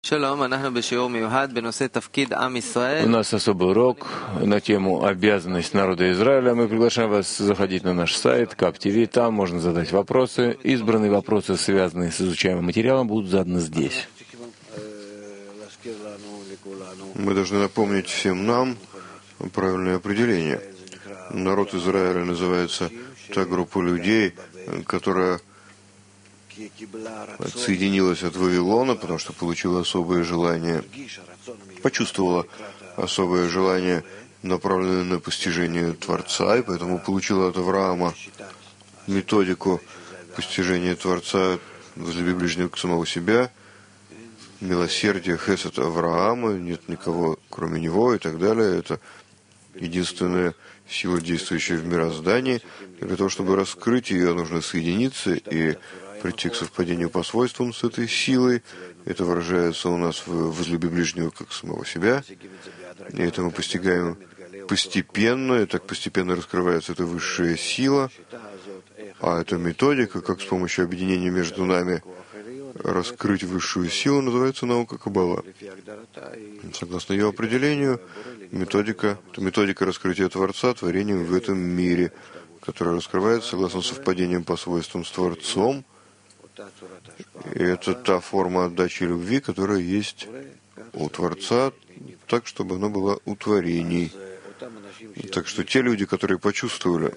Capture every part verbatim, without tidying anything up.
У нас особый урок на тему «Обязанность народа Израиля». Мы приглашаем вас заходить на наш сайт кап ти ви. Там можно задать вопросы. Избранные вопросы, связанные с изучаемым материалом, будут заданы здесь. Мы должны напомнить всем нам правильное определение. Народ Израиля называется та группа людей, которая отсоединилась от Вавилона, потому что получила особое желание, почувствовала особое желание, направленное на постижение Творца, и поэтому получила от Авраама методику постижения Творца, возлюби ближнего к самого себя, милосердие, хесед Авраама, нет никого кроме него и так далее. Это единственная сила, действующая в мироздании. И для того, чтобы раскрыть ее, нужно соединиться и прийти к совпадению по свойствам с этой силой. Это выражается у нас в «возлюби ближнего как самого себя». И это мы постигаем постепенно, и так постепенно раскрывается эта высшая сила. А эта методика, как с помощью объединения между нами раскрыть высшую силу, называется наука Каббала. Согласно ее определению, методика — это методика раскрытия Творца творением в этом мире, которая раскрывается согласно совпадениям по свойствам с Творцом. И это та форма отдачи любви, которая есть у Творца, так, чтобы она была у творений. Так что те люди, которые почувствовали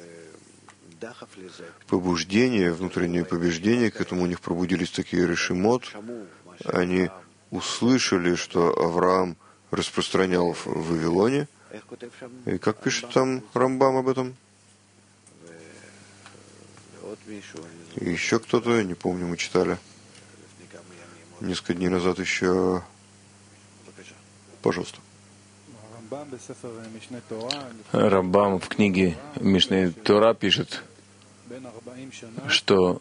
побуждение, внутреннее побуждение, к этому у них пробудились такие решимот, они услышали, что Авраам распространял в Вавилоне. И как пишет там Рамбам об этом? И еще кто-то, не помню, мы читали несколько дней назад еще. Пожалуйста. Рамбам в книге Мишней Тора пишет, что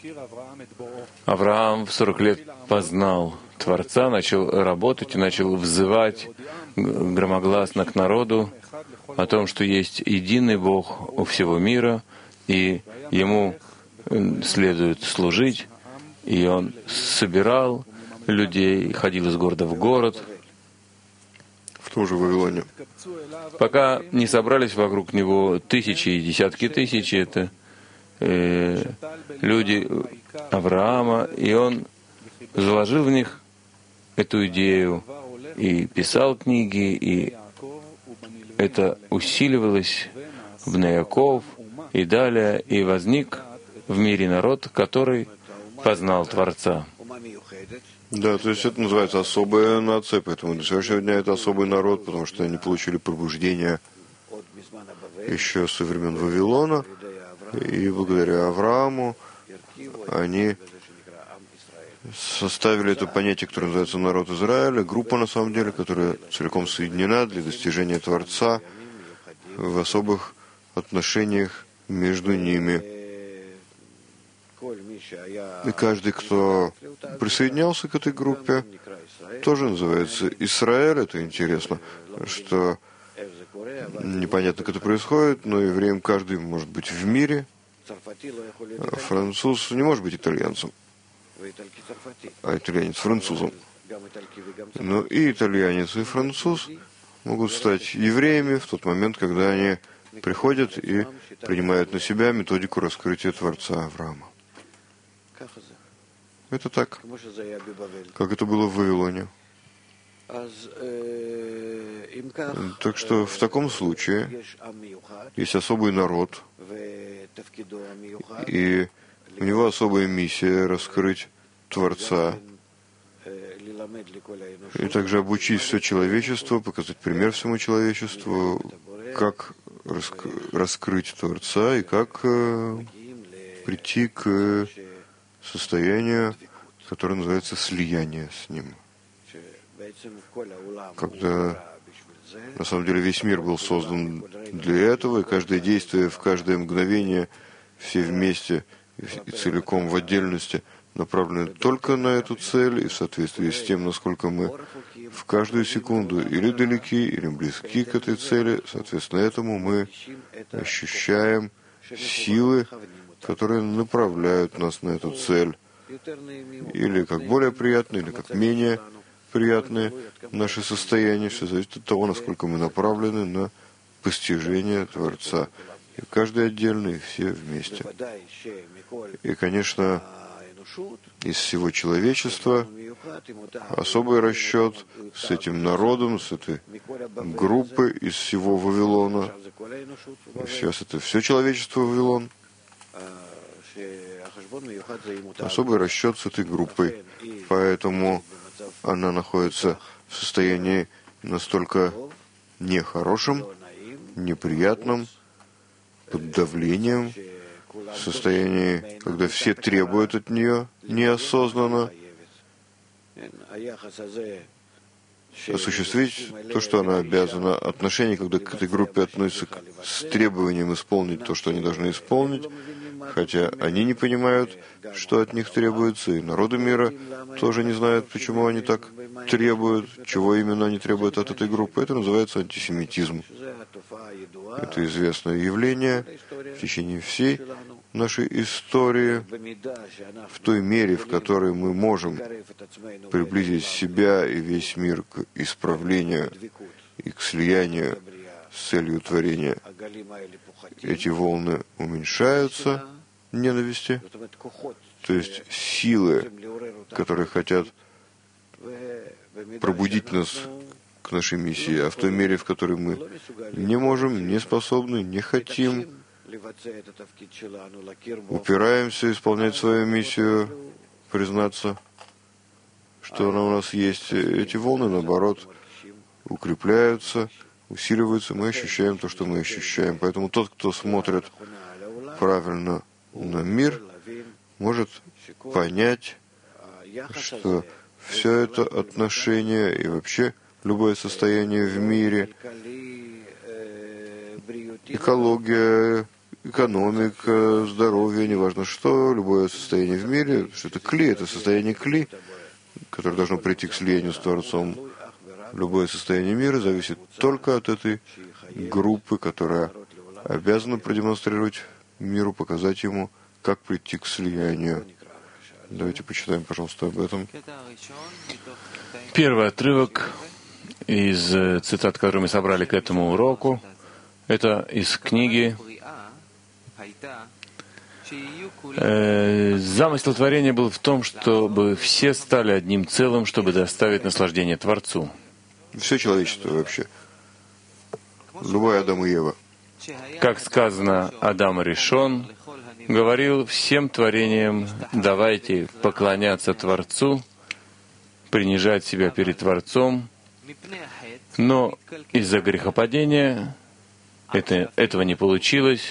Авраам в сорок лет познал Творца, начал работать и начал взывать громогласно к народу о том, что есть единый Бог у всего мира, и Ему следует служить. И он собирал людей, ходил из города в город, в том же Вавилоне, пока не собрались вокруг него тысячи и десятки тысяч. Это э, люди Авраама, и он заложил в них эту идею и писал книги, и это усиливалось в Яаков и далее, и возник в мире народ, который познал Творца. Да, то есть это называется особая нация, поэтому до сегодняшнего дня это особый народ, потому что они получили пробуждение еще со времен Вавилона, и благодаря Аврааму они составили это понятие, которое называется народ Израиля, группа на самом деле, которая целиком соединена для достижения Творца в особых отношениях между ними. И каждый, кто присоединялся к этой группе, тоже называется Израиль. Это интересно, что непонятно, как это происходит, но евреем каждый может быть в мире. Француз не может быть итальянцем, а итальянец французом. Но и итальянец, и француз могут стать евреями в тот момент, когда они приходят и принимают на себя методику раскрытия Творца Авраама. Это так, как это было в Вавилоне. Так что в таком случае есть особый народ, и у него особая миссия раскрыть Творца, и также обучить все человечество, показать пример всему человечеству, как раскрыть Творца и как прийти к состоянию, которое называется слияние с Ним. Когда на самом деле весь мир был создан для этого, и каждое действие в каждое мгновение, все вместе и целиком в отдельности направлены только на эту цель, и в соответствии с тем, насколько мы в каждую секунду или далеки, или близки к этой цели, соответственно этому мы ощущаем силы, которые направляют нас на эту цель, или как более приятно, или как менее приятные наши состояния. Все зависит от того, насколько мы направлены на постижение Творца. И каждый отдельно, и все вместе. И, конечно, из всего человечества особый расчет с этим народом, с этой группой из всего Вавилона. И сейчас это все человечество Вавилон. Особый расчет с этой группой. Поэтому она находится в состоянии настолько нехорошем, неприятном, под давлением, в состоянии, когда все требуют от нее неосознанно осуществить то, что она обязана. Отношение, когда к этой группе относятся с требованием исполнить то, что они должны исполнить, хотя они не понимают, что от них требуется, и народы мира тоже не знают, почему они так требуют, чего именно они требуют от этой группы. Это называется антисемитизм. Это известное явление в течение всей нашей истории. В той мере, в которой мы можем приблизить себя и весь мир к исправлению и к слиянию с целью творения, эти волны уменьшаются ненависти, то есть силы, которые хотят пробудить нас к нашей миссии, а в той мере, в которой мы не можем, не способны, не хотим, упираемся исполнять свою миссию, признаться, что она у нас есть. Эти волны, наоборот, укрепляются, усиливаются, мы ощущаем то, что мы ощущаем. Поэтому тот, кто смотрит правильно на мир, может понять, что все это отношение и вообще любое состояние в мире, экология, экономика, здоровье, неважно что, любое состояние в мире, что это кли, это состояние кли, которое должно прийти к слиянию с Творцом. Любое состояние мира зависит только от этой группы, которая обязана продемонстрировать миру, показать ему, как прийти к слиянию. Давайте почитаем, пожалуйста, об этом. Первый отрывок из цитат, которые мы собрали к этому уроку, это из книги э, «Замысел творения был в том, чтобы все стали одним целым, чтобы доставить наслаждение Творцу». Все человечество вообще. Любой Адам и Ева. Как сказано, Адам Ришон говорил всем творениям: давайте поклоняться Творцу, принижать себя перед Творцом, но из-за грехопадения это, этого не получилось.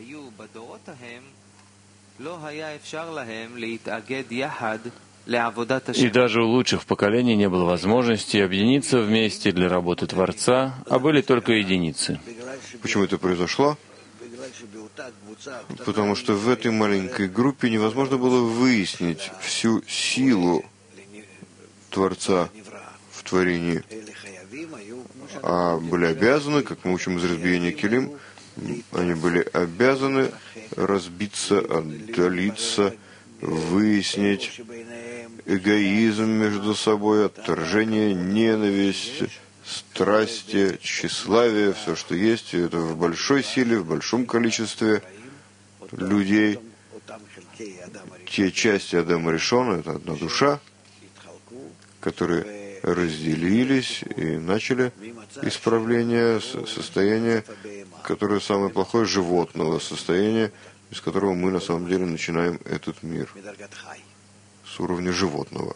И даже у лучших поколений не было возможности объединиться вместе для работы Творца, а были только единицы. Почему это произошло? Потому что в этой маленькой группе невозможно было выяснить всю силу Творца в творении. А были обязаны, как мы учим из разбиения Келим, они были обязаны разбиться, отдалиться, выяснить эгоизм между собой, отторжение, ненависть, страсти, тщеславие, все, что есть, и это в большой силе, в большом количестве людей. Те части Адама Ришона, это одна душа, которые разделились и начали исправление состояния, которое самое плохое животного состояние, из которого мы на самом деле начинаем этот мир, с уровня животного.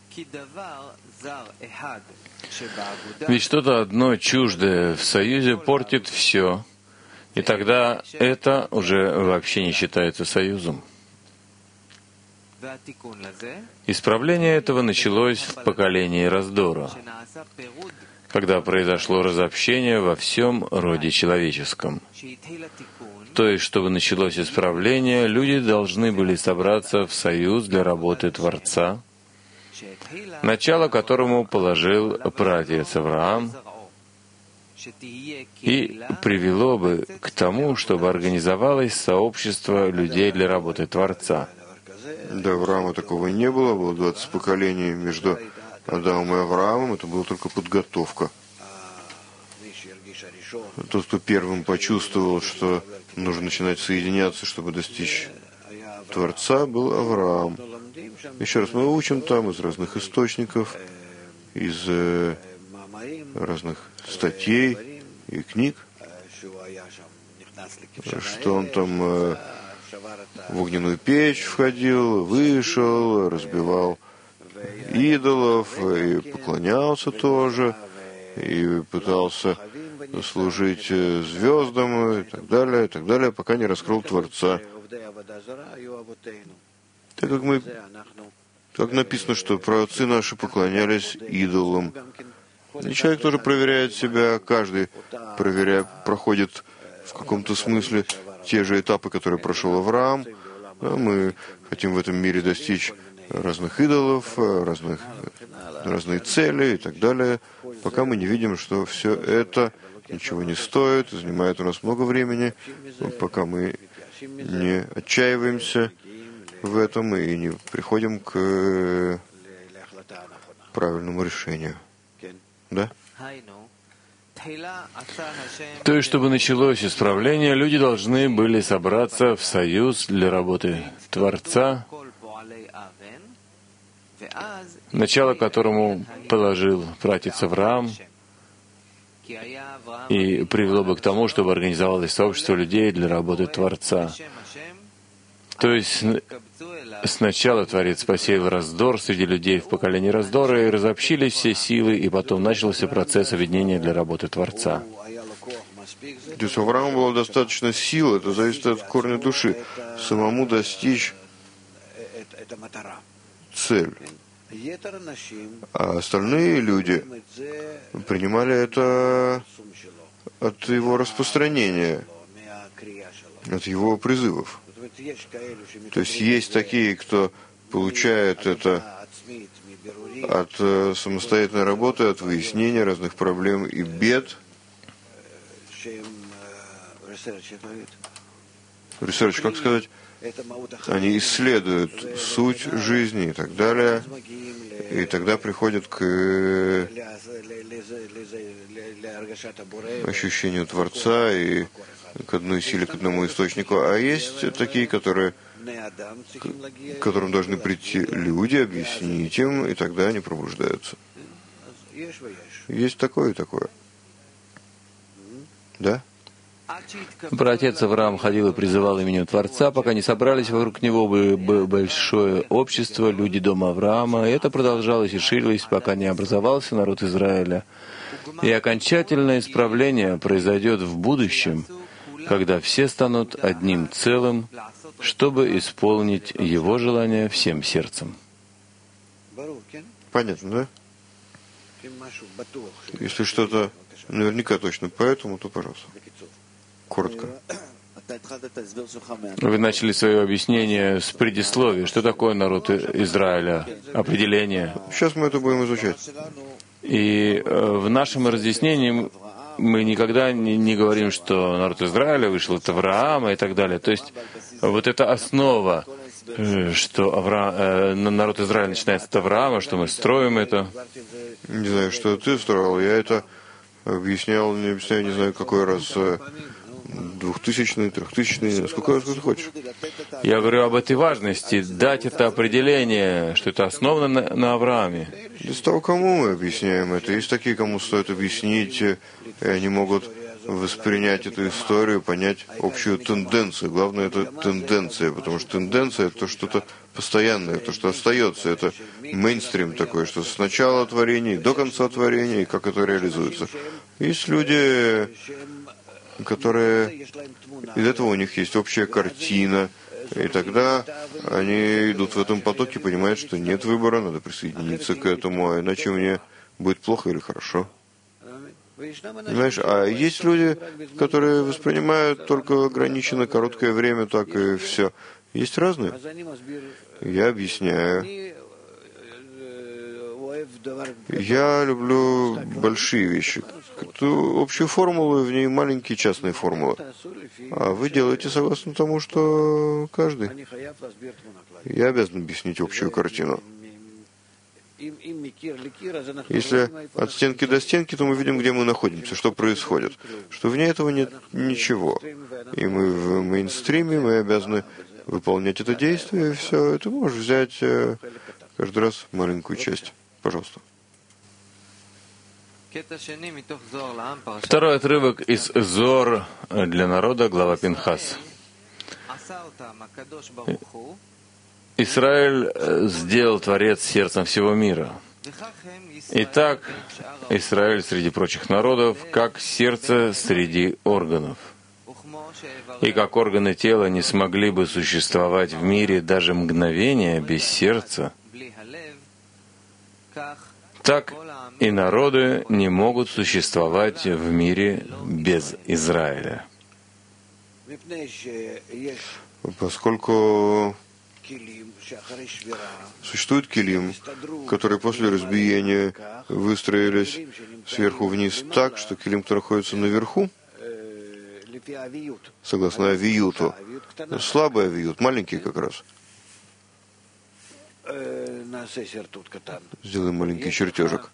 Ведь что-то одно чуждое в союзе портит все, и тогда это уже вообще не считается союзом. Исправление этого началось в поколении раздора, когда произошло разобщение во всем роде человеческом. То есть, чтобы началось исправление, люди должны были собраться в союз для работы Творца, начало которому положил праотец Авраам, и привело бы к тому, чтобы организовалось сообщество людей для работы Творца. До Авраама такого не было, было двадцать поколений между Адамом и Авраамом, это была только подготовка. Тот, кто первым почувствовал, что нужно начинать соединяться, чтобы достичь Творца, был Авраам. Еще раз, мы учим там из разных источников, из э, разных статей и книг, что он там э, в огненную печь входил, вышел, разбивал идолов и поклонялся тоже, и пытался служить звездам и так далее, и так далее, пока не раскрыл Творца. Так как мы, как написано, что праотцы наши поклонялись идолам. И человек тоже проверяет себя, каждый проверяет, проходит в каком-то смысле те же этапы, которые прошел Авраам. Мы хотим в этом мире достичь разных идолов, разных, разные цели и так далее, пока мы не видим, что все это ничего не стоит, занимает у нас много времени, пока мы не отчаиваемся в этом и не приходим к правильному решению. Да? То есть, чтобы началось исправление, люди должны были собраться в союз для работы Творца, начало которому положил пратец Авраам, и привело бы к тому, чтобы организовалось сообщество людей для работы Творца. То есть сначала Творец посеял раздор среди людей в поколении раздора, и разобщились все силы, и потом начался процесс объединения для работы Творца. То есть у Авраама было достаточно сил, это зависит от корня души, самому достичь цель. А остальные люди принимали это от его распространения, от его призывов. То есть есть такие, кто получает это от самостоятельной работы, от выяснения разных проблем и бед. Research, как сказать? Они исследуют суть жизни и так далее, и тогда приходят к ощущению Творца и к одной силе, к одному источнику. А есть такие, которые, к которым должны прийти люди, объяснить им, и тогда они пробуждаются. Есть такое и такое. Да? Братец Авраам ходил и призывал именем Творца, пока не собрались вокруг него бы большое общество, люди дома Авраама, и это продолжалось и ширилось, пока не образовался народ Израиля. И окончательное исправление произойдет в будущем, когда все станут одним целым, чтобы исполнить его желание всем сердцем. Понятно, да? Если что-то наверняка точно поэтому, то пожалуйста. Коротко. Вы начали свое объяснение с предисловия. Что такое народ Израиля? Определение. Сейчас мы это будем изучать. И в нашем разъяснении мы никогда не, не говорим, что народ Израиля вышел от Авраама и так далее. То есть вот эта основа, что Авра... народ Израиля начинается от Авраама, что мы строим это. Не знаю, что ты строил. Я это объяснял, не объясняю, не знаю, какой раз. Двухтысячный, трехтысячный, сколько, сколько ты хочешь. Я говорю об этой важности, дать это определение, что это основано на, на Аврааме. Из того, кому мы объясняем это. Есть такие, кому стоит объяснить, и они могут воспринять эту историю, понять общую тенденцию. Главное, это тенденция, потому что тенденция — это что-то постоянное, то, что остается. Это мейнстрим такой, что с начала творения до конца творения, и как это реализуется. Есть люди, которые из этого у них есть общая картина, и тогда они идут в этом потоке, понимают, что нет выбора, надо присоединиться к этому, а иначе мне будет плохо или хорошо. Понимаешь, а есть люди, которые воспринимают только ограниченно короткое время, так и все. Есть разные. Я объясняю. Я люблю большие вещи. Эту общую формулу, в ней маленькие частные формулы. А вы делаете согласно тому, что каждый. Я обязан объяснить общую картину. Если от стенки до стенки, то мы видим, где мы находимся, что происходит. Что вне этого нет ничего. И мы в мейнстриме, мы обязаны выполнять это действие, и все. И ты можешь взять э, каждый раз маленькую часть. Пожалуйста. Второй отрывок из Зор для народа, глава Пинхас. Израиль сделал Творец сердцем всего мира. Итак, Израиль среди прочих народов, как сердце среди органов. И как органы тела не смогли бы существовать в мире даже мгновения без сердца, так и народы не могут существовать в мире без Израиля. Поскольку существует килим, которые после разбиения выстроились сверху вниз так, что килим, который находится наверху, согласно авиюту, слабый авиют, маленький как раз. Сделаем маленький чертежик.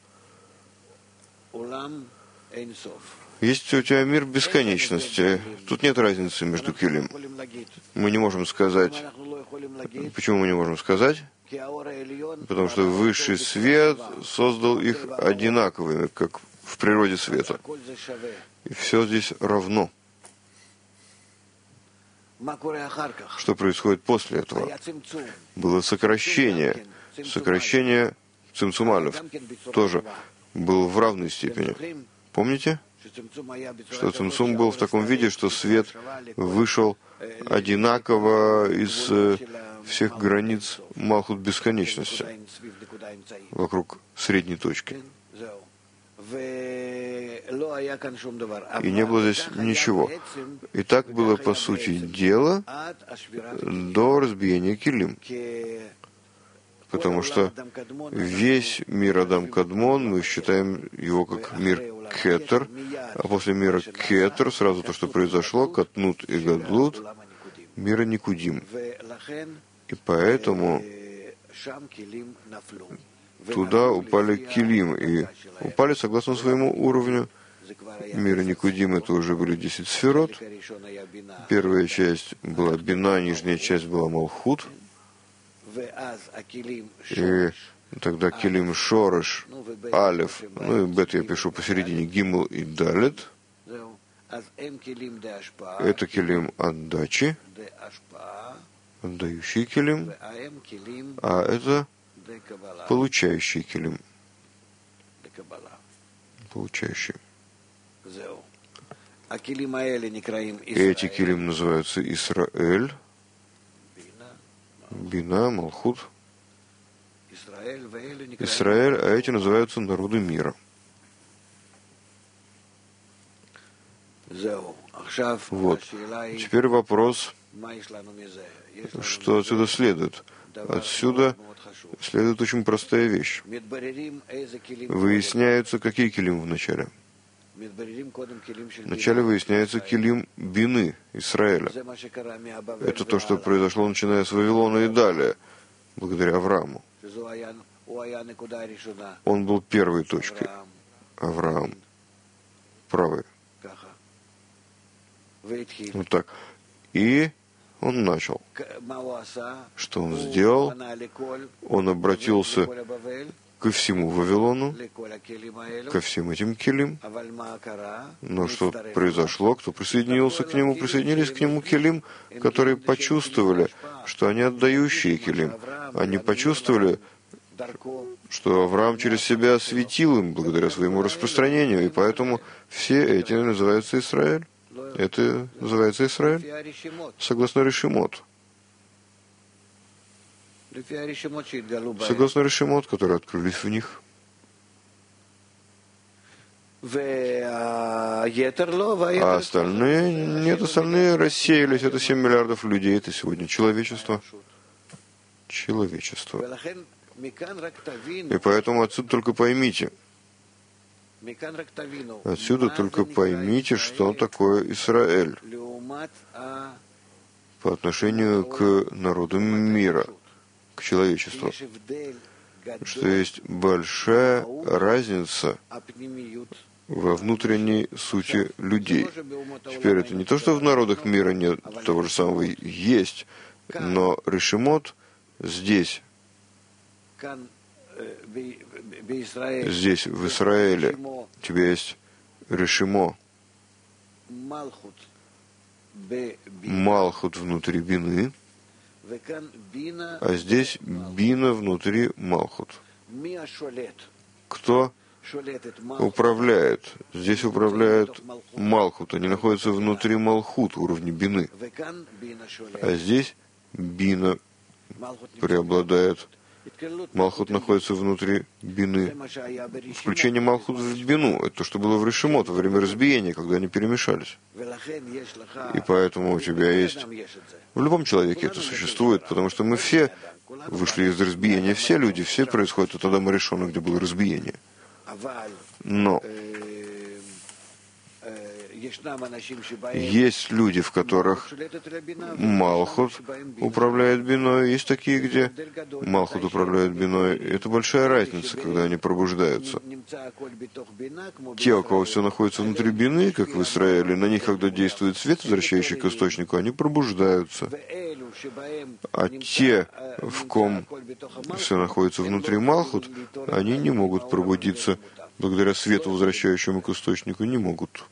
Есть у тебя мир бесконечности. Тут нет разницы между килим. Мы не можем сказать. Почему мы не можем сказать? Потому что высший свет создал их одинаковыми, как в природе света. И все здесь равно. Что происходит после этого? Было сокращение. Сокращение цимцумалев тоже было в равной степени. Помните, что цимцум был в таком виде, что свет вышел одинаково из всех границ Малхут бесконечности вокруг средней точки. И не было здесь ничего. И так было, по сути дела, до разбиения килим. Потому что весь мир Адам Кадмон, мы считаем его как мир Кетер, а после мира Кетер, сразу то, что произошло, Катнут и Гадлут, мира Никудим. И поэтому туда упали килим, и упали согласно своему уровню. Мира Никудим — это уже были десять сферот. Первая часть была бина, нижняя часть была Малхут. И тогда килим Шореш, Алеф, ну и бет я пишу посередине, Гимл и Далет. Это килим отдачи, отдающий килим, а это получающий килим, получающий. И эти килим называются Исраэль, Бина, Малхут, Израиль, а эти называются народы мира. Вот. Теперь вопрос, что отсюда следует? Отсюда следует очень простая вещь. Выясняются, какие килим в начале. Вначале выясняется килим бины Израиля. Это то, что произошло, начиная с Вавилона и далее, благодаря Аврааму. Он был первой точкой. Авраам. Правый. Вот так. И он начал. Что он сделал? Он обратился ко всему Вавилону, ко всем этим килим. Но что произошло? Кто присоединился к нему? Присоединились к нему килим, которые почувствовали, что они отдающие килим. Они почувствовали, что Авраам через себя осветил им благодаря своему распространению, и поэтому все эти называются Израиль. Это называется Израиль согласно Решимот. Согласно Решимот, которые открылись в них. А остальные, нет, остальные рассеялись. Это семь миллиардов людей. Это сегодня человечество. Человечество. И поэтому отсюда только поймите. Отсюда только поймите, что такое Израиль по отношению к народу мира, к человечеству. что есть большая разница во внутренней сути людей. Теперь это не то, что в народах мира нет того же самого есть, но решимот здесь, здесь, в Израиле, у тебя есть решимо, Малхут внутри бины, а здесь бина внутри Малхут. Кто управляет? Здесь управляет Малхут. Они находятся внутри Малхут, уровня бины. А здесь бина преобладает. Малхут находится внутри бины. Включение Малхут в бину — это то, что было в Решимот во время разбиения, когда они перемешались. И поэтому у тебя есть... В любом человеке это существует, потому что мы все вышли из разбиения, все люди, все происходят от Адама Ришона, где было разбиение. Но есть люди, в которых Малхут управляет биной, есть такие, где Малхут управляет биной. Это большая разница, когда они пробуждаются. Те, у кого все находится внутри бины, как в Израиле, на них, когда действует свет, возвращающий к источнику, они пробуждаются. А те, в ком все находится внутри Малхут, они не могут пробудиться благодаря свету, возвращающему к источнику, не могут.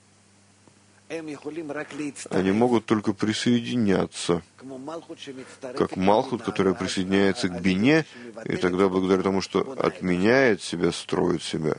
Они могут только присоединяться, как Малхут, которая присоединяется к бине, и тогда благодаря тому, что отменяет себя, строит себя.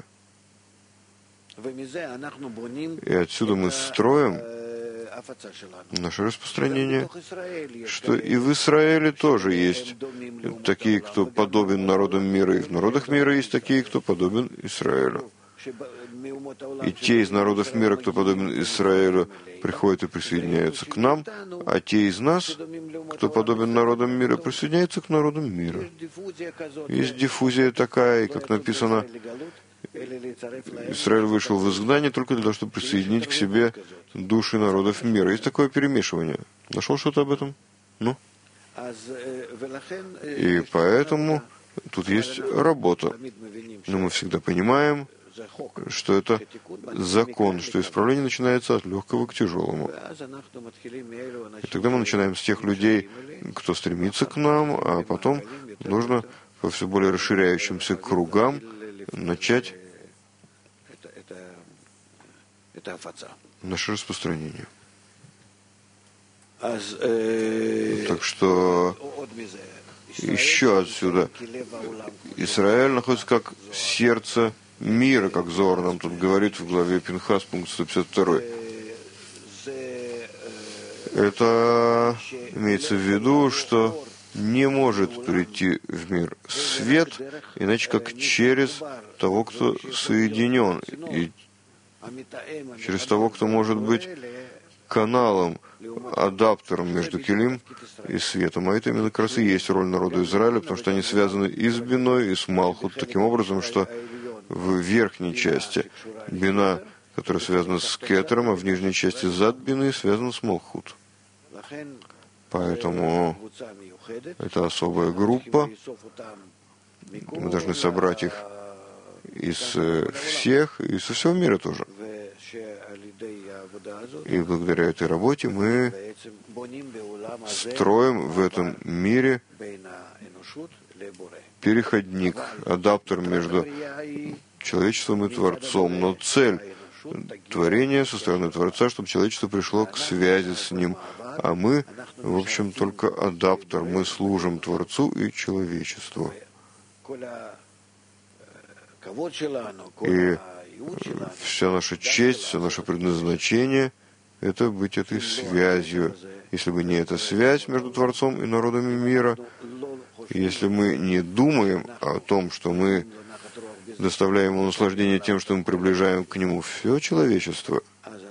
И отсюда мы строим наше распространение, что и в Израиле тоже есть такие, кто подобен народам мира, и в народах мира есть такие, кто подобен Израилю. И те из народов мира, кто подобен Израилю, приходят и присоединяются к нам, а те из нас, кто подобен народам мира, присоединяются к народам мира. Есть диффузия такая, и, как написано, Израиль вышел в изгнание только для того, чтобы присоединить к себе души народов мира. Есть такое перемешивание. Нашел что-то об этом? Ну? И поэтому тут есть работа. Но мы всегда понимаем, что это закон, что исправление начинается от легкого к тяжелому. И тогда мы начинаем с тех людей, кто стремится к нам, а потом нужно по все более расширяющимся кругам начать наше распространение. Так что еще отсюда Израиль находится как сердце мира, как Зоар нам тут говорит в главе Пинхас, пункт сто пятьдесят два. Это имеется в виду, что не может прийти в мир свет, иначе как через того, кто соединен, и через того, кто может быть каналом, адаптером между Келим и светом. А это именно как раз и есть роль народа Израиля, потому что они связаны и с биной, и с Малхут, таким образом, что в верхней части бина, которая связана с кетером, а в нижней части зад бины связана с Малхут. Поэтому это особая группа. Мы должны собрать их из всех, и со всего мира тоже. И благодаря этой работе мы строим в этом мире переходник, адаптер между человечеством и Творцом. Но цель творения со стороны Творца, чтобы человечество пришло к связи с Ним. А мы, в общем, только адаптер. Мы служим Творцу и человечеству. И вся наша честь, все наше предназначение — это быть этой связью. Если бы не эта связь между Творцом и народами мира, если мы не думаем о том, что мы доставляем ему наслаждение тем, что мы приближаем к нему все человечество,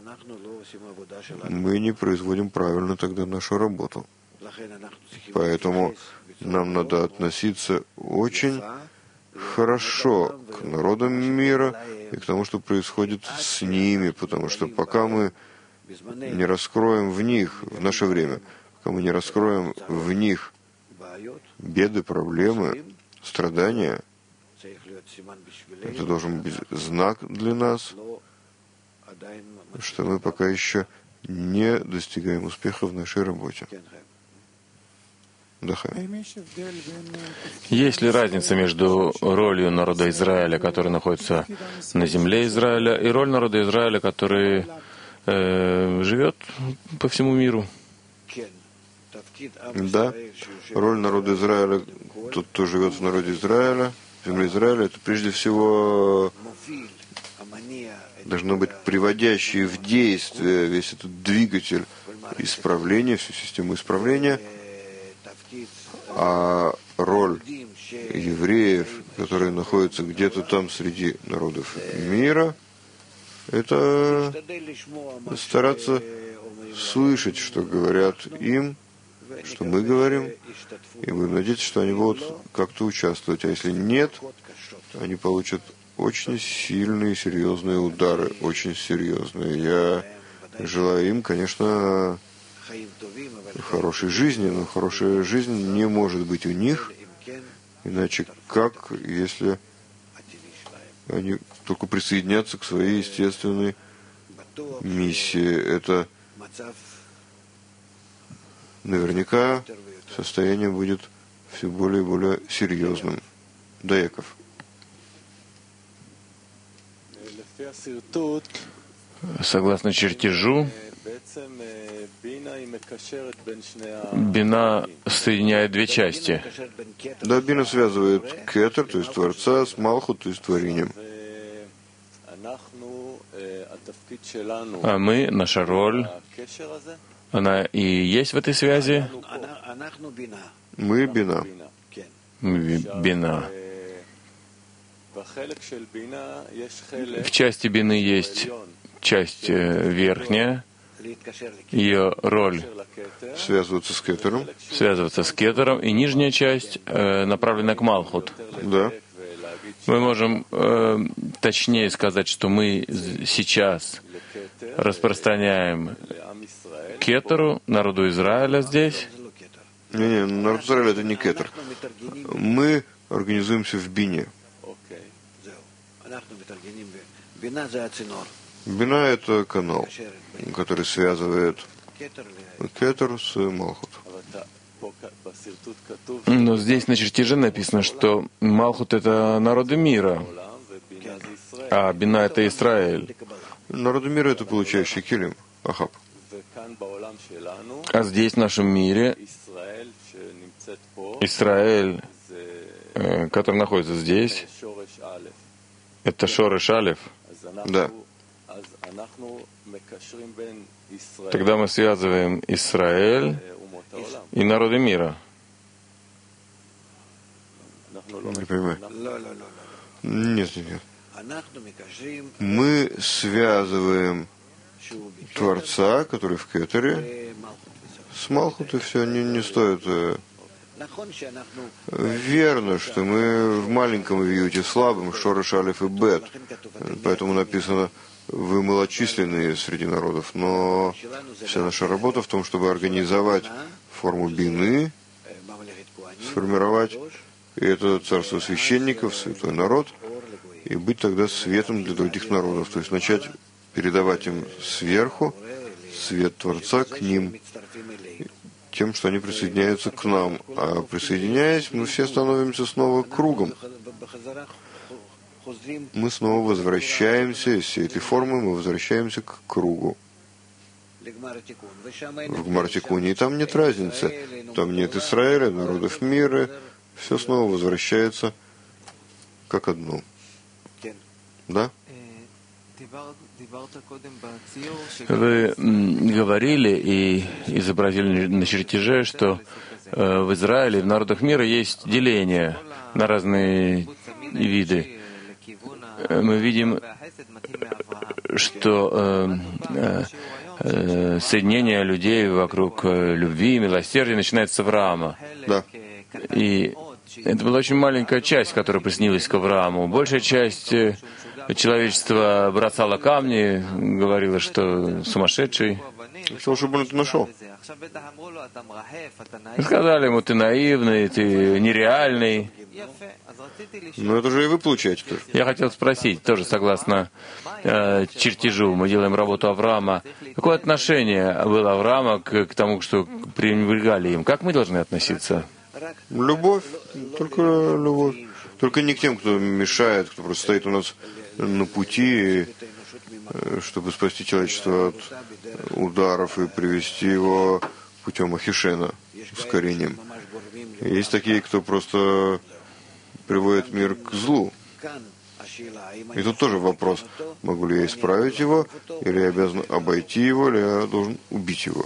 мы не производим правильно тогда нашу работу. Поэтому нам надо относиться очень хорошо к народам мира и к тому, что происходит с ними, потому что пока мы не раскроем в них, в наше время, пока мы не раскроем в них беды, проблемы, страдания, это должен быть знак для нас, что мы пока еще не достигаем успеха в нашей работе. Есть ли разница между ролью народа Израиля, который находится на земле Израиля, и роль народа Израиля, который э, живет по всему миру? Да, роль народа Израиля, тот, кто живет в народе Израиля, в земле Израиля, это прежде всего должно быть приводящий в действие весь этот двигатель исправления, всю систему исправления. А роль евреев, которые находятся где-то там среди народов мира, это стараться слышать, что говорят им, что мы говорим, и будем надеяться, что они будут как-то участвовать. А если нет, они получат очень сильные, серьезные удары, очень серьезные. Я желаю им, конечно, хорошей жизни, но хорошая жизнь не может быть у них, иначе как, если они только присоединятся к своей естественной миссии. Это наверняка состояние будет все более и более серьезным. Даяков. Согласно чертежу, бина соединяет две части. Да, бина связывает кетер, то есть Творца, с Малхут, то есть творением. А мы, наша роль, она и есть в этой связи. Мы бина. Бина. В части бины есть часть верхняя, ее роль связываться с кетером, связываться с кетером, и нижняя часть э, направлена к Малхут. Да. Мы можем э, точнее сказать, что мы сейчас распространяем кетеру, народу Израиля здесь. Не-не, народ Израиля это не кетер. Мы организуемся в бине. Бина — это канал, который связывает кетер с Малхут. Но здесь на чертеже написано, что Малхут — это народы мира, а Бина — это Израиль. Народы мира — это получающий килим, Ахаб. А здесь, в нашем мире, Израиль, э, который находится здесь, это Шореш Алеф. Да. Тогда мы связываем Израиль и народы мира. Не понимаю. Нет, нет, нет. Мы связываем Творца, который в кетере, с Малхут, и все, не, не стоит. Верно, что мы в маленьком вьюте слабым, Шореш Алеф и Бет, поэтому написано «Вы малочисленные среди народов», но вся наша работа в том, чтобы организовать форму бины, сформировать, и это царство священников, святой народ, и быть тогда светом для других народов, то есть начать передавать им сверху свет Творца к ним, тем, что они присоединяются к нам. А присоединяясь, мы все становимся снова кругом. Мы снова возвращаемся из всей этой формы, мы возвращаемся к кругу. В Гмар-Тикуне, и там нет разницы. Там нет Израиля, народов мира. Все снова возвращается как одно. Да? Вы говорили и изобразили на чертеже, что э, в Израиле, в народах мира есть деление на разные виды. Мы видим, что э, э, соединение людей вокруг любви и милосердия начинается с Авраама. Да. И это была очень маленькая часть, которая приснилась к Аврааму. Большая часть человечества бросала камни, говорила, что сумасшедший. Хотел, чтобы он это нашел. Сказали ему, ты наивный, ты нереальный. Но это же и вы получаете тоже. Я хотел спросить, тоже согласно э, чертежу, мы делаем работу Авраама. Какое отношение было Авраама к, к тому, что пренебрегали им? Как мы должны относиться? Любовь, только любовь. Только не к тем, кто мешает, кто просто стоит у нас на пути, чтобы спасти человечество от ударов и привести его путем Ахишена, ускорением. Есть такие, кто просто приводит мир к злу. И тут тоже вопрос, могу ли я исправить его, или я обязан обойти его, или я должен убить его.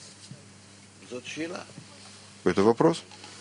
Это вопрос.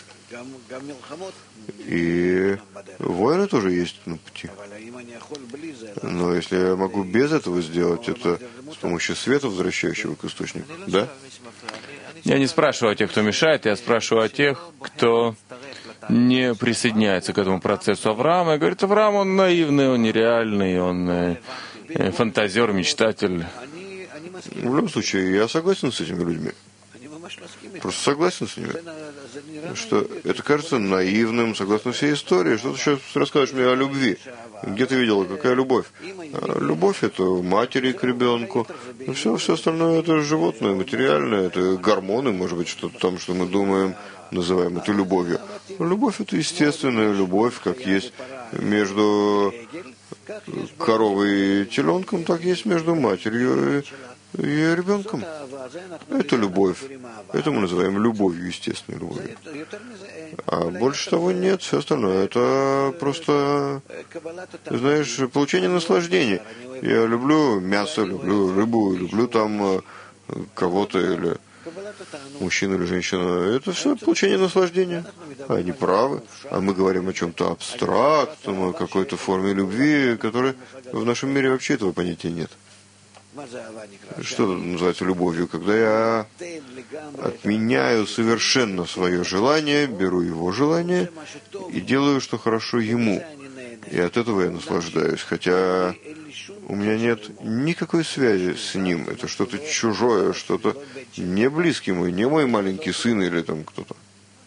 И войны тоже есть на пути. Но если я могу без этого сделать, это с помощью света, возвращающего к источнику, да? Я не спрашиваю о тех, кто мешает, я спрашиваю о тех, кто не присоединяется к этому процессу Авраама и говорит, Авраам, он наивный, он нереальный, он э, э, фантазер, мечтатель. В любом случае, я согласен с этими людьми. Просто согласен с ними. Что это кажется наивным, согласно всей истории. Что ты сейчас расскажешь мне о любви? Где ты видела, какая любовь? А любовь — это матери к ребенку. Но все, все остальное — это животное, материальное, это гормоны, может быть, что-то там, что мы думаем, называем это любовью. Но любовь — это естественная любовь, как есть между коровой и теленком, так есть между матерью и и ребенком. Это любовь. Это мы называем любовью, естественной любовью. А больше того нет, все остальное. Это просто, знаешь, получение наслаждения. Я люблю мясо, люблю рыбу, люблю там кого-то или мужчину или женщину. Это все получение наслаждения. Они правы. А мы говорим о чем-то абстрактном, о какой-то форме любви, которой в нашем мире вообще этого понятия нет. Что называется любовью? Когда я отменяю совершенно свое желание, беру его желание и делаю, что хорошо ему. И от этого я наслаждаюсь. Хотя у меня нет никакой связи с ним. Это что-то чужое, что-то не близкий мой, не мой маленький сын или там кто-то.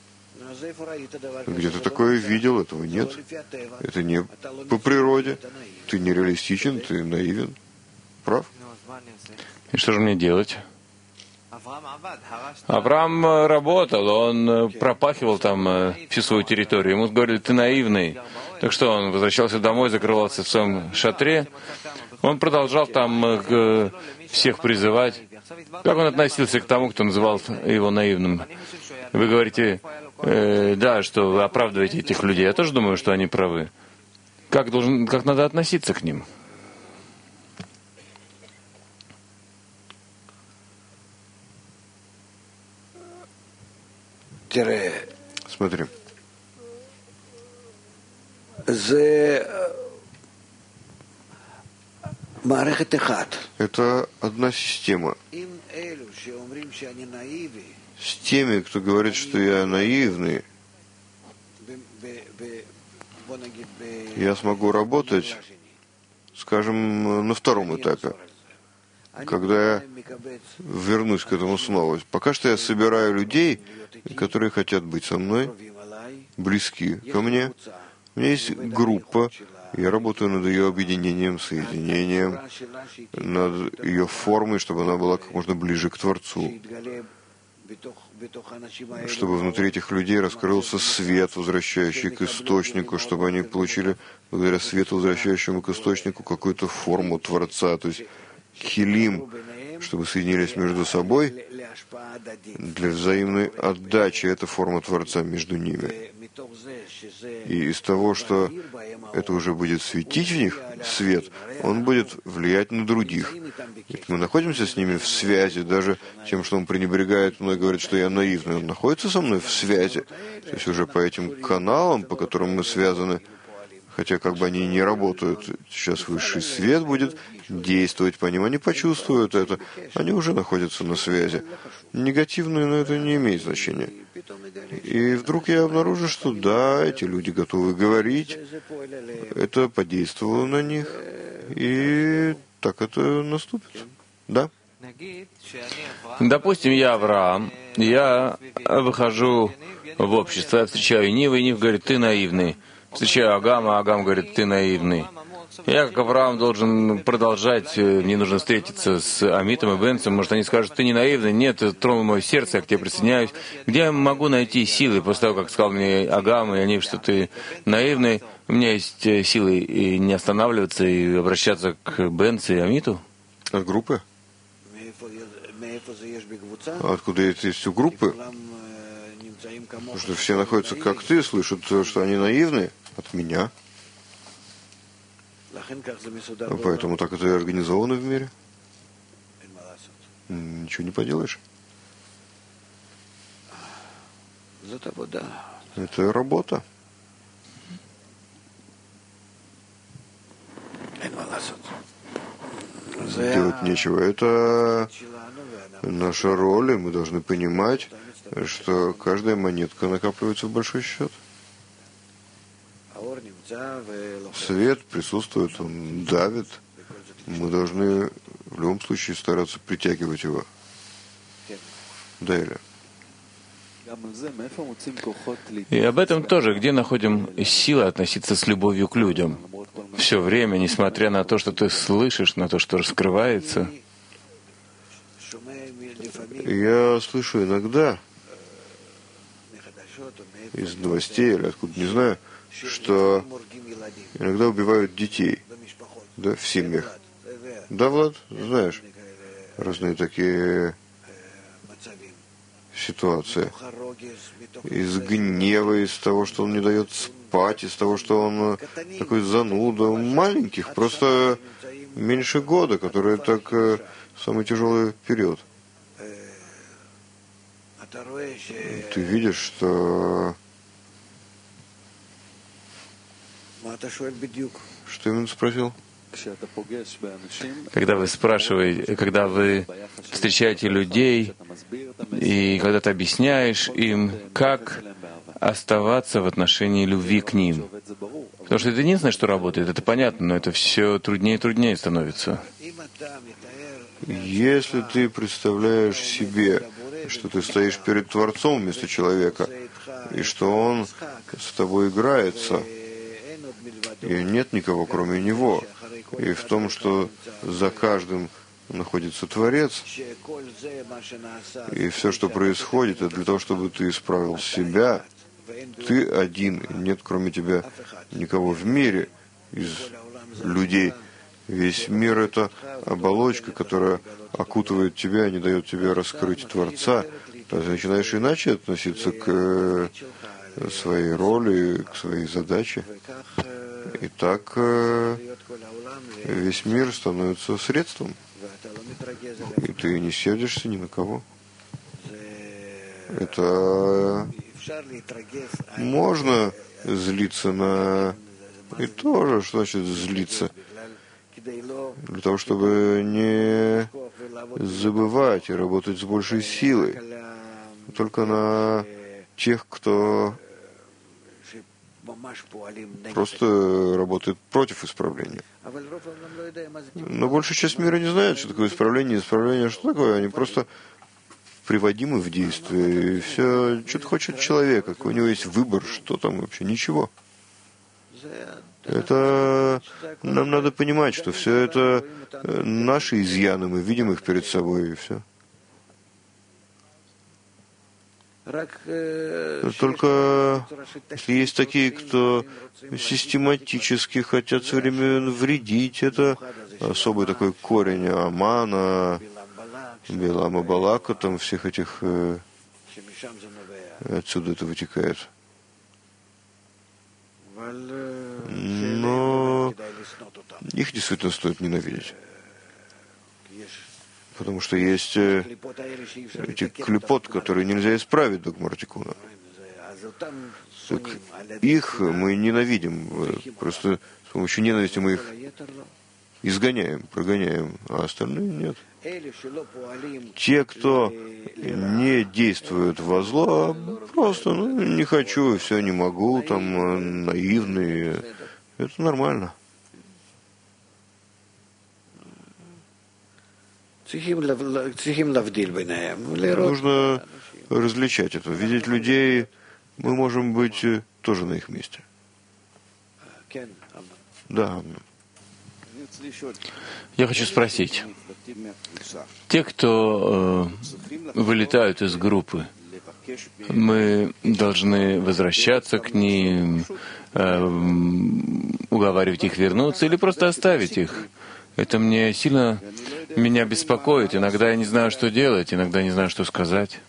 Где ты такое видел? Этого нет. Это не по природе. Ты нереалистичен, ты наивен. Прав? И что же мне делать? Авраам работал, он пропахивал там всю свою территорию. Ему говорили, ты наивный. Так что он возвращался домой, закрывался в своем шатре. Он продолжал там всех призывать. Как он относился к тому, кто называл его наивным? Вы говорите, э, да, что вы оправдываете этих людей. Я тоже думаю, что они правы. Как, должен, как надо относиться к ним? Смотри. Это одна система. С теми, кто говорит, что я наивный, я смогу работать, скажем, на втором этапе, когда я вернусь к этому снова. Пока что я собираю людей, которые хотят быть со мной, близки ко мне. У меня есть группа, я работаю над ее объединением, соединением, над ее формой, чтобы она была как можно ближе к Творцу, чтобы внутри этих людей раскрылся свет, возвращающий к источнику, чтобы они получили, благодаря свету, возвращающему к источнику, какую-то форму Творца, то есть хилим, чтобы соединились между собой для взаимной отдачи. Это форма Творца между ними. И из того, что это уже будет светить в них, свет, он будет влиять на других. Ведь мы находимся с ними в связи, даже тем, что он пренебрегает мной, говорит, что я наивный. Он находится со мной в связи. То есть уже по этим каналам, по которым мы связаны, хотя как бы они и не работают, сейчас высший свет будет действовать по ним, они почувствуют это, они уже находятся на связи. Негативные, но это не имеет значения. И вдруг я обнаружу, что да, эти люди готовы говорить, это подействовало на них, и так это наступит. Да? Допустим, я Авраам, я выхожу в общество, я встречаю Нива, и Нив говорит, ты наивный. Встречаю Агама, а Агам говорит, ты наивный. Я, как Авраам, должен продолжать, мне нужно встретиться с Амитом и Бенцем, может, они скажут, ты не наивный, нет, тронул мое сердце, я к тебе присоединяюсь. Где я могу найти силы, после того, как сказал мне Агам и Анив, что ты наивный, у меня есть силы и не останавливаться, и обращаться к Бенцу и Амиту? От группы? Откуда есть у группы? Потому что все находятся, как ты, слышат, что они наивны от меня. Поэтому так это и организовано в мире. Ничего не поделаешь. Это работа. Делать нечего. Это наша роль, и мы должны понимать, что каждая монетка накапливается в большой счет. Свет присутствует, он давит. Мы должны в любом случае стараться притягивать его. Далее. И об этом тоже, где находим силы относиться с любовью к людям. Все время, несмотря на то, что ты слышишь, на то, что раскрывается. Я слышу иногда из новостей или откуда, не знаю, что иногда убивают детей, да, в семьях. Да, Влад, знаешь, разные такие ситуации. Из гнева, из того, что он не дает спать, из того, что он такой зануда. Маленьких, просто меньше года, которые так самый тяжелый период. Ты видишь, что... Что именно спросил? Когда вы спрашиваете, когда вы встречаете людей, и когда ты объясняешь им, как оставаться в отношении любви к ним. Потому что это единственное, что работает, это понятно, но это все труднее и труднее становится. Если ты представляешь себе, что ты стоишь перед Творцом вместо человека, и что Он с тобой играется, и нет никого, кроме Него, и в том, что за каждым находится Творец, и все, что происходит, это для того, чтобы ты исправил себя, ты один, и нет, кроме тебя, никого в мире из людей. Весь мир — это оболочка, которая окутывает тебя, не дает тебе раскрыть Творца. Ты начинаешь иначе относиться к своей роли, к своей задаче. И так весь мир становится средством. И ты не сердишься ни на кого. Это можно злиться на... И тоже, что значит злиться? Для того, чтобы не забывать и работать с большей силой. Только на тех, кто просто работает против исправления. Но большая часть мира не знает, что такое исправление. Исправление, что такое? Они просто приводимы в действие. И все, что-то хочет человек, какой у него есть выбор, что там вообще? Ничего. Это нам надо понимать, что все это наши изъяны, мы видим их перед собой, и все. Только если есть такие, кто систематически хотят все время вредить, это особый такой корень Амана, Билама, Балака, там всех этих, отсюда это вытекает. Но их действительно стоит ненавидеть. Потому что есть эти клепот, которые нельзя исправить до Гмартикуна. Так их мы ненавидим. Просто с помощью ненависти мы их изгоняем, прогоняем, а остальные нет. Те, кто не действуют во зло, просто ну, не хочу, все не могу, там наивные. Это нормально. Нужно различать это. Видеть людей, мы можем быть тоже на их месте. Да. Я хочу спросить. Те, кто э, вылетают из группы, мы должны возвращаться к ним, э, уговаривать их вернуться или просто оставить их? Это мне сильно меня беспокоит. Иногда я не знаю, что делать, иногда не знаю, что сказать.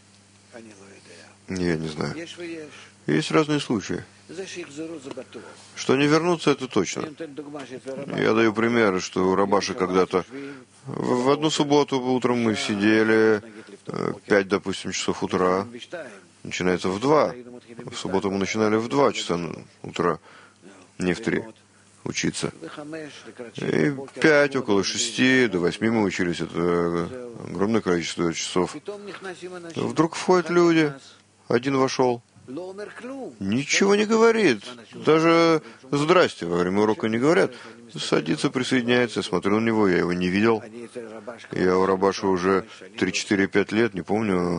Я не знаю. Есть разные случаи. Что они вернутся, это точно. Я даю пример, что у Рабаши когда-то в одну субботу утром мы сидели, пять, допустим, часов утра, начинается в два. В субботу мы начинали в два часа утра, не в три, учиться. И пять, около шести, до восьми мы учились, это огромное количество часов. Вдруг входят люди, один вошел, ничего не говорит. Даже «здрасте» во время урока не говорят. Садится, присоединяется, я смотрю на него, я его не видел. Я у Рабаша уже три-четыре-пять лет, не помню.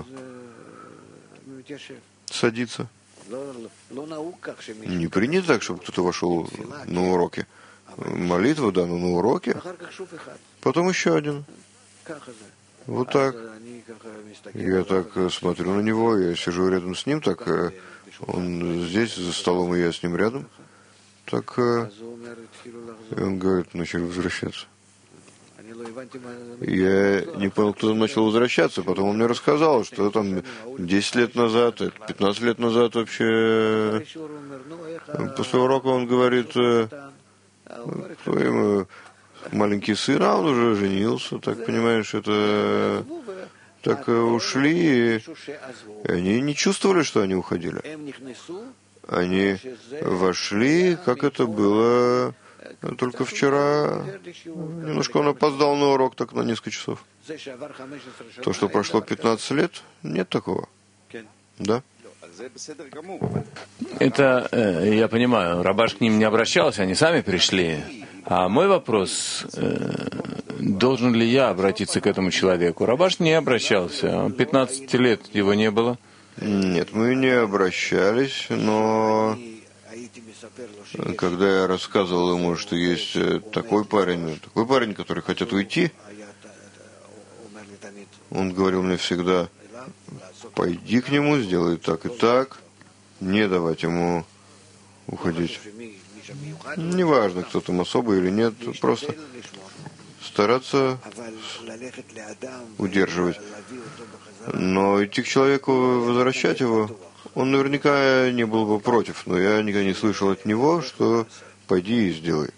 Садится. Не принято так, чтобы кто-то вошел на уроке. Молитва, да, но на уроке. Потом еще один. Вот так. Я так смотрю на него, я сижу рядом с ним, так он здесь за столом, и я с ним рядом. Так и он говорит, начали возвращаться. Я не понял, кто начал возвращаться, потом он мне рассказал, что там десять лет назад, пятнадцать лет назад вообще, после урока он говорит, твой маленький сын, а он уже женился, так понимаешь, это так ушли, и они не чувствовали, что они уходили. Они вошли, как это было только вчера. Немножко он опоздал на урок, так на несколько часов. То, что прошло пятнадцать лет, нет такого. Да? Это, э, я понимаю, Рабаш к ним не обращался, они сами пришли. А мой вопрос, э, должен ли я обратиться к этому человеку? Рабаш не обращался, пятнадцать лет его не было. Нет, мы не обращались, но когда я рассказывал ему, что есть такой парень, такой парень, который хотят уйти, он говорил мне всегда, пойди к нему, сделай так и так, не давать ему уходить. Неважно, кто там особый или нет, просто стараться удерживать. Но идти к человеку, возвращать его, он наверняка не был бы против, но я никогда не слышал от него, что пойди и сделай.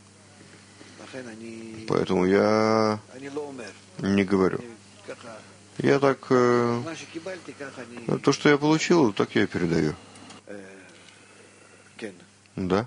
Поэтому я не говорю. Я так... Э, то, что я получил, так я и передаю. Да?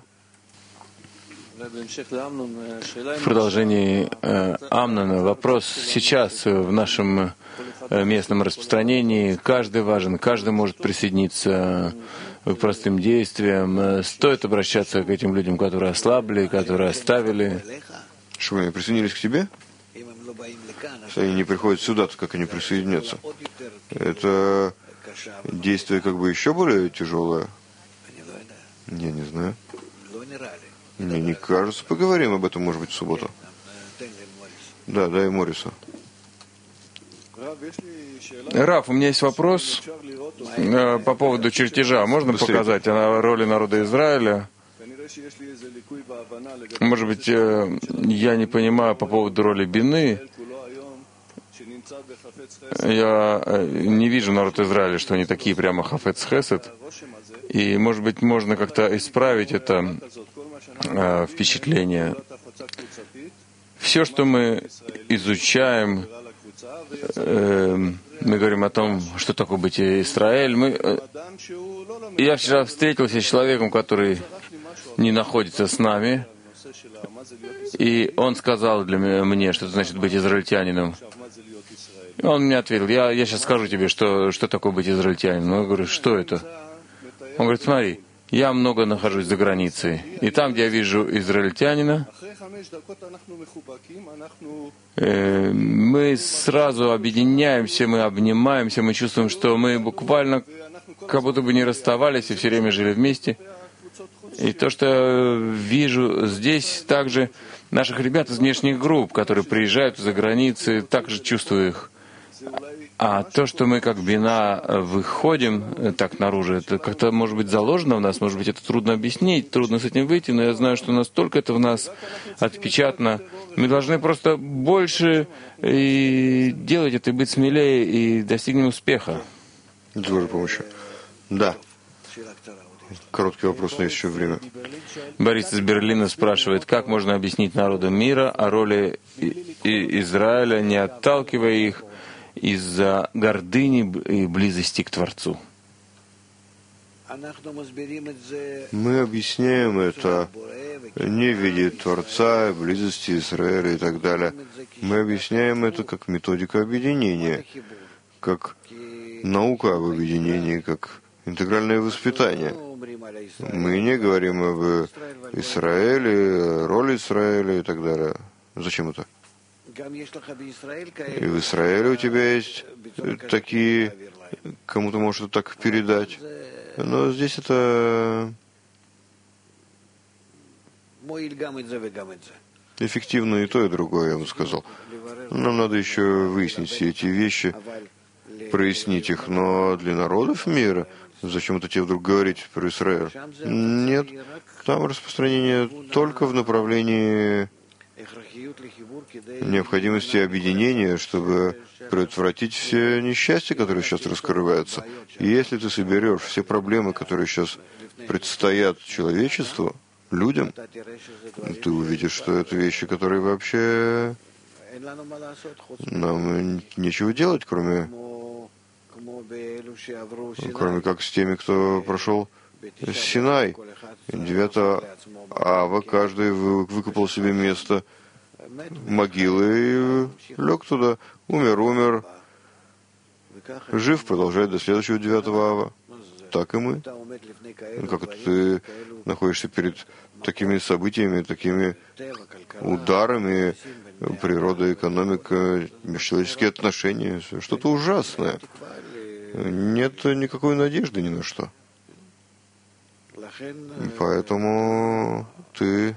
В продолжении э, Амнона вопрос сейчас в нашем э, местном распространении. Каждый важен, каждый может присоединиться к простым действиям. Стоит обращаться к этим людям, которые ослабли, которые оставили. Что, они присоединились к тебе? Если они не приходят сюда, то как они присоединятся? Это действие как бы еще более тяжелое? Я не знаю. Мне не кажется. Поговорим об этом, может быть, в субботу. Да, дай Морису. Раф, у меня есть вопрос э, по поводу чертежа. Можно Быстрее. показать о роли народа Израиля? Может быть, э, я не понимаю по поводу роли Бины. Я э, не вижу народ Израиля, что они такие прямо хафец хесед. И, может быть, можно как-то исправить это э, впечатление. Все, что мы изучаем, э, мы говорим о том, что такое быть Израиль. Мы, э, я вчера встретился с человеком, который не находится с нами, и он сказал для меня, мне, что это значит быть израильтянином. И он мне ответил, я, я сейчас скажу тебе, что, что такое быть израильтянином. Я говорю, что это? Он говорит, смотри, Я много нахожусь за границей. И там, где я вижу израильтянина, э, мы сразу объединяемся, мы обнимаемся, мы чувствуем, что мы буквально как будто бы не расставались и все время жили вместе. И то, что я вижу здесь, также наших ребят из внешних групп, которые приезжают за границы, также чувствую их. А то, что мы как бина выходим так наружу, это как-то, может быть, заложено в нас, может быть, это трудно объяснить, трудно с этим выйти, но я знаю, что настолько это в нас отпечатано. Мы должны просто больше и делать это, и быть смелее, и достигнем успеха. С Божьей помощью. Да. Короткий вопрос, но есть еще время. Борис из Берлина спрашивает, как можно объяснить народу мира о роли Израиля, не отталкивая их из-за гордыни и близости к Творцу. Мы объясняем это не в виде Творца, близости Израиля и так далее. Мы объясняем это как методика объединения, как наука об объединении, как интегральное воспитание. Мы не говорим об Израиле, роли Израиля и так далее. Зачем это? И в Израиле у тебя есть такие, кому ты можешь это так передать. Но здесь это эффективно и то, и другое, я бы сказал. Нам надо еще выяснить все эти вещи, прояснить их. Но для народов мира, зачем это тебе вдруг говорить про Израиль? Нет, там распространение только в направлении необходимости объединения, чтобы предотвратить все несчастья, которые сейчас раскрываются. И если ты соберешь все проблемы, которые сейчас предстоят человечеству, людям, ты увидишь, что это вещи, которые вообще нам нечего делать, кроме, кроме как с теми, кто прошел Синай. девятого ава каждый выкопал себе место могилы и лег туда. Умер, умер. Жив, продолжает до следующего девятого ава. Так и мы. Как это ты находишься перед такими событиями, такими ударами, природа, экономика, межчеловеческие отношения, что-то ужасное. Нет никакой надежды ни на что. Поэтому ты...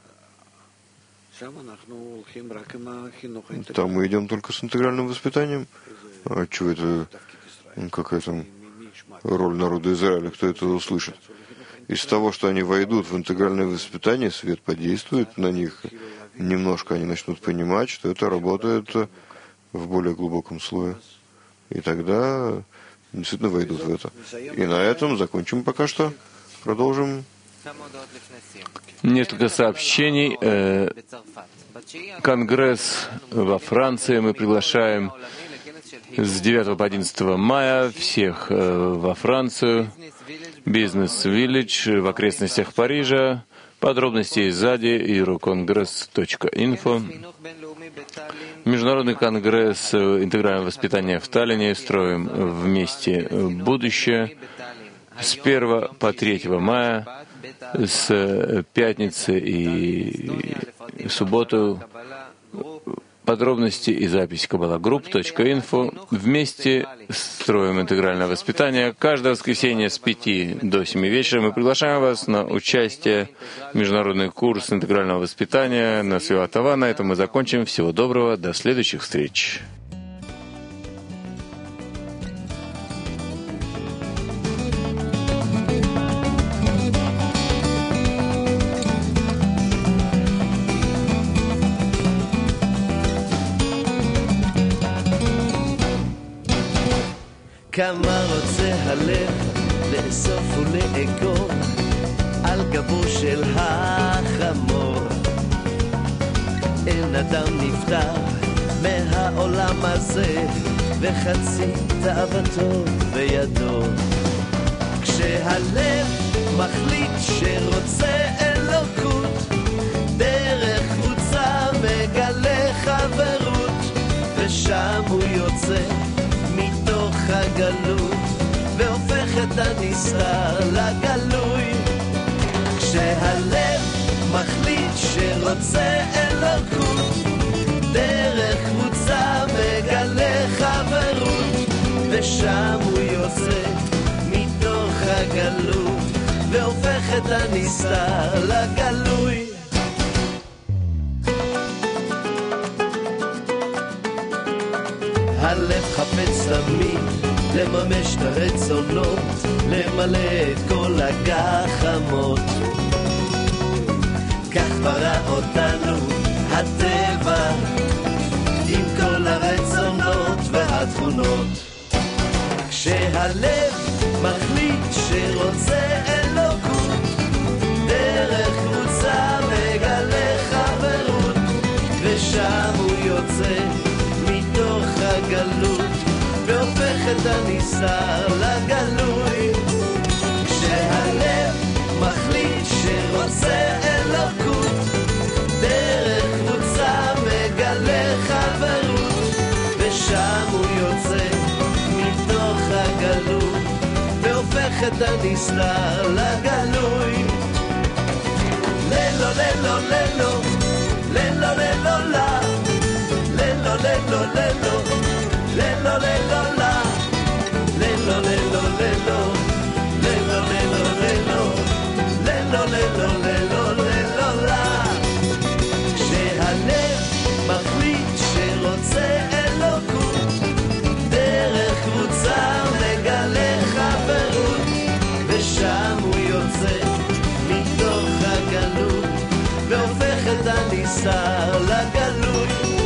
Там мы идем только с интегральным воспитанием. А что это? Какая-то роль народа Израиля? Кто это услышит? Из того, что они войдут в интегральное воспитание, свет подействует на них. Немножко они начнут понимать, что это работает в более глубоком слое. И тогда действительно войдут в это. И на этом закончим пока что. Продолжим. Несколько сообщений. Конгресс во Франции. Мы приглашаем с девятого по одиннадцатое мая всех во Францию. Бизнес-виллидж в окрестностях Парижа. Подробности сзади eurocongres точка инфо. Международный конгресс интегрального воспитания в Таллине. Строим вместе будущее. С первого по третьего мая, с пятницы и субботу. Подробности и запись каббала-групп точка инфо. Вместе строим интегральное воспитание. Каждое воскресенье с пяти до семи вечера мы приглашаем вас на участие в международный курс интегрального воспитания на Свиватава. На этом мы закончим. Всего доброго. До следующих встреч. כמה רוצה הלב לאסוף ולאגור על גבו של החמור. אין אדם נפטר מהעולם הזה וחצי תאוותו בידו. כשהלב מחליט שרוצה אלוקות דרך קבוצה מגלה חברות ושם הוא יוצא מתוך הגלות והופך את הנסתר לגלוי כשהלב מחליט שרוצה אלוקות, דרך קבוצה מגלה חברות, ושם הוא יוצא מתוך הגלות, והופך את הנסתר לגלוי. הלב חפץ תמיד לממש את הרצונות, למלא את כל הגחמות. כך ברא אותנו הטבע עם כל הרצונות והתכונות. כשהלב מחליט שרוצה אלוקות, דרך קבוצה מגלה חברות, ושם הוא יוצא מתוך הגלות, והופך את הנסתר לגלוי. כשהלב מחליט שרוצה אלוקות, דרך קבוצה מגלה חברות, ושם הוא יוצא מתוך הגלות, והופך את הנסתר לגלוי. ללו ללו ללו ללו ללו לה, ללו ללו ללו ללו ללו לה, ללו ללו ללו ללו ללו ללו ללו ללו ללו ללו לה. כשהלב מחליט שרוצה אלוקות, דרך קבוצה מגלה חברות, ושם הוא יוצא מתוך הגלות, והופך את הנסתר לגלוי.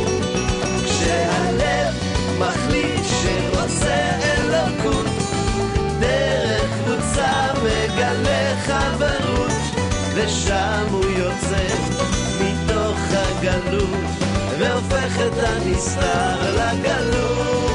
כשהלב מחליט שרוצה אלוקות, דרך קבוצה מגלה חברות, ושם הוא יוצא מתוך הגלות, והופך את הנסתר לגלות.